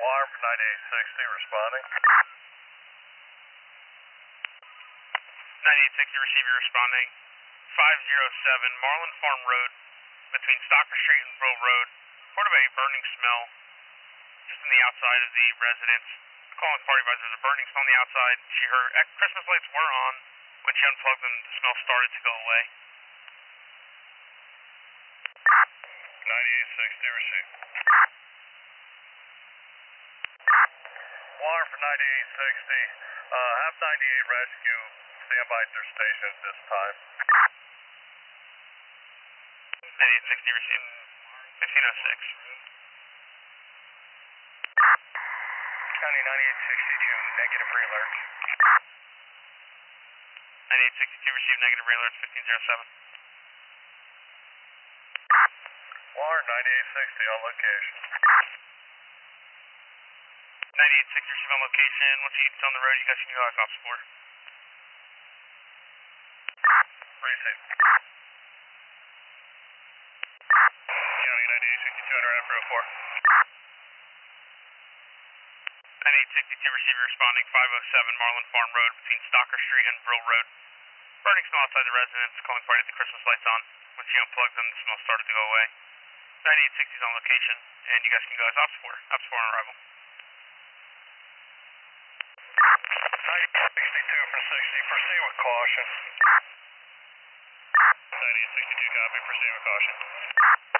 Alarm for 9860 responding. 9860 receiving responding. 507 Marlin Farm Road between Stocker Street and Brill Road. Part of a burning smell just on the outside of the residence. Calling party advisor, there's a burning smell on the outside. She heard Christmas lights were on. When she unplugged them, the smell started to go away. 9860 received. Alarm for 9860. Have 98 rescue. Stand by at their station at this time. 9860 received. 1506. County 9862, negative re-alert. 9862 received negative re-alert 1507. Alarm 9860 on location. 9860 received on location. Once you get on the road, you guys can go out off support. Receive. County 9862 under after 04. 9862 receiver responding 507 Marlin Farm Road between Stocker Street and Brill Road. Burning smell outside the residence, calling party at the Christmas lights on. Once she unplugged them, the smell started to go away. 9860 is on location, and you guys can go as op support. Op support on arrival. 9862 for 60, proceed with caution. 9862 copy, proceed with caution.